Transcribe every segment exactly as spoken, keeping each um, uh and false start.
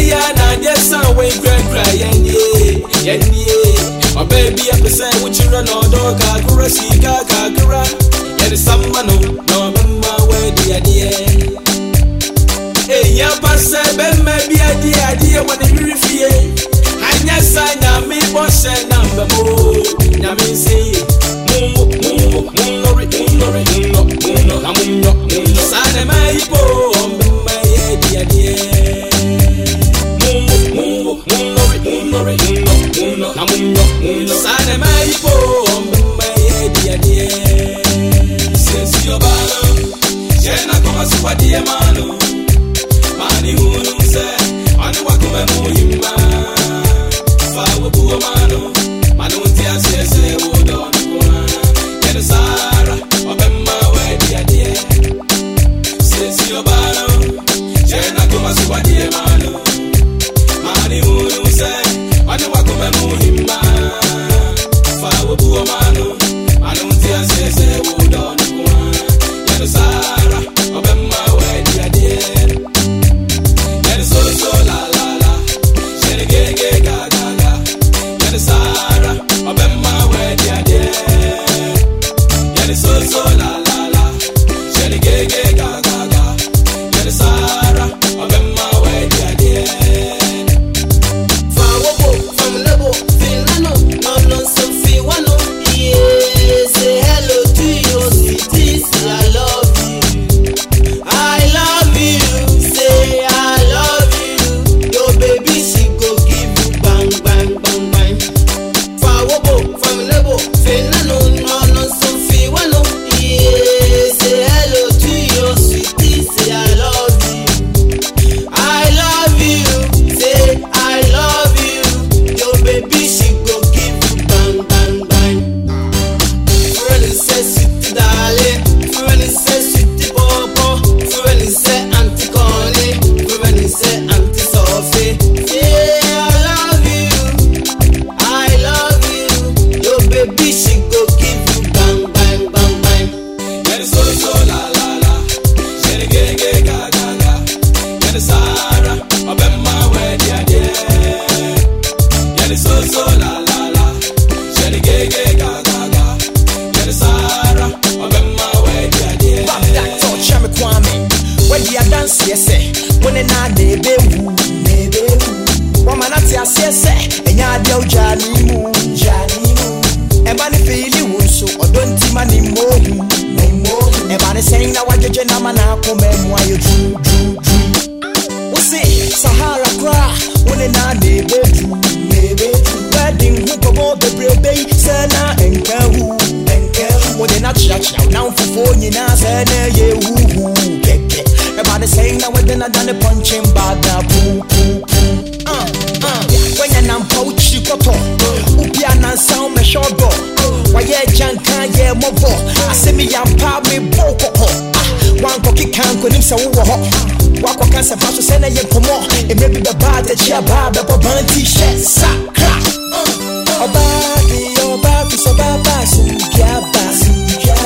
ya na dia san we cry cry yenye yenye oh baby I say what you run all dog kakura sika kakura yet someone no mama we dia dia eh ya passe ben maybe dia dia when you fie anya sanya me boss number mo nya me say mo mo mo no re no re no no na mo no sana mai po mama ye dia dia mo mo no re no re no no na mo no sana mai po mama ye dia dia since your balo jena koma supa dia mano mani hunu se anu wakome muhimma fa wabuwa mano manu tia se se wodo kwa yene sara obemma we dia dia since your balo jena koma supa dia mano mani hunu se anu wakome muhimma fa wabuwa mano manu tia se se wodo kwa yene sara obemma we dia dia so so la la la shere ge ge ga ga ga yene sara obemma we dia dia yene so so la la la shere ge ge ga ga ga yene sara obemma we dia dia fa wo bo from lebo finano no no so fi wano yeah say hello to your cities I love you I love you say I love baby, she go give you bang, bang, bang, bang. Fawobo, familebo, fenano, no, no, so fi wano. Yeah, say hello to your sweetie, say I love you. I love you, say I love you. Your baby, she go give you bang, bang, bang. Friend say sweetie darling, friend say sweetie bobo, friend say auntie Connie, friend say auntie Sophie. Yeah, I love you. I love you. Your baby, she go give you bang, bang, bang, bang. Yene so so la la la. Yene ge ge ga ga ga. Yene Sara, obemma we dia dia. Yene so so la la la. Yene ge ge ga ga ga. Yene Sara, obemma we dia dia. Back that touch, I'm Kwame. When you dance, yes, when na nebe wu, nebe wu. Woman at your say, and ya deal Johnny Moo, Johnny Moo. A man feel you so, or don't see money more, no more. A man is saying now what you namana come and why you do, do, do. We say Sahara cry, when a na nebe wu, nebe wu. Wedding who come over the baby, Sana and Kahu, and Kahu. When they not church now for four, you know, Sana, ye woo, keke. Everybody saying that we're done a punching bag, poo, poo, poo. Uh, uh, when you're not pouchy, got on. Upiana sound, me short go. Why, yeah, Janka, yeah, mobo. I say me, I'm proud, me, boko. One cookie can't go him so hot. Walk on cancer, pass to send a young come on. It may be the bad that you have, the band t shirt, sacra. Oh, baby, oh, baby, so bad, bass, yeah, bass, yeah,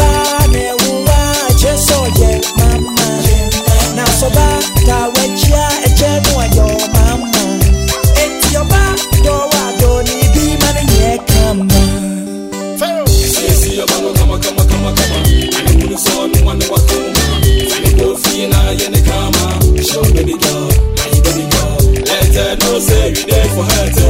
bass. Just so, yeah, mama. Now so bad, that way, yeah, a general, your mama. It's your back, your don't need be money, yeah, come on. See, see your mama, come on, come on, come on, come on. And you saw no one walk home. And you go feel now, you're the karma. Show baby girl, now you baby girl. Let her know, say you there for her.